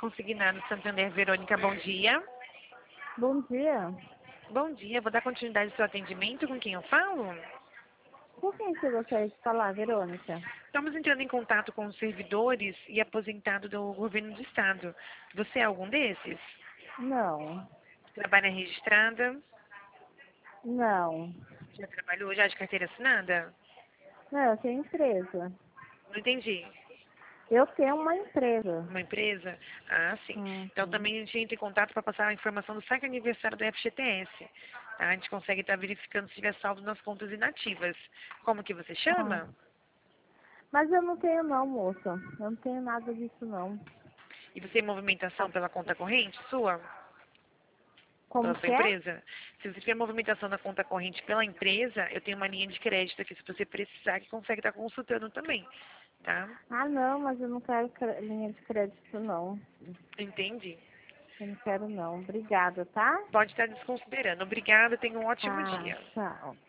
Consignado Santander. Verônica, bom dia. Bom dia. Bom dia, vou dar continuidade ao seu atendimento. Com quem eu falo? Com quem você gostaria de falar, Verônica? Estamos entrando em contato com os servidores e aposentados do governo do estado. Você é algum desses? Não. Trabalha registrada? Não. Já trabalhou já de carteira assinada? Não, eu tenho empresa. Não entendi. Eu tenho uma empresa. Uma empresa? Ah, sim. Então Uhum. também a gente entra em contato para passar a informação do saque aniversário do FGTS. Tá? A gente consegue estar verificando se tiver saldo nas contas inativas. Como que você Ah. chama? Mas eu não tenho não, moça. Eu não tenho nada disso não. E você tem movimentação pela conta corrente sua? Como Pela sua que é? empresa? Se você tiver movimentação da conta corrente pela empresa, eu tenho uma linha de crédito aqui, se você precisar, que consegue estar consultando também, tá? Ah, não, mas eu não quero linha de crédito não. Entendi. Eu não quero não. Obrigada, tá? Pode estar desconsiderando. Obrigada, tenha um ótimo Tá, dia. tchau.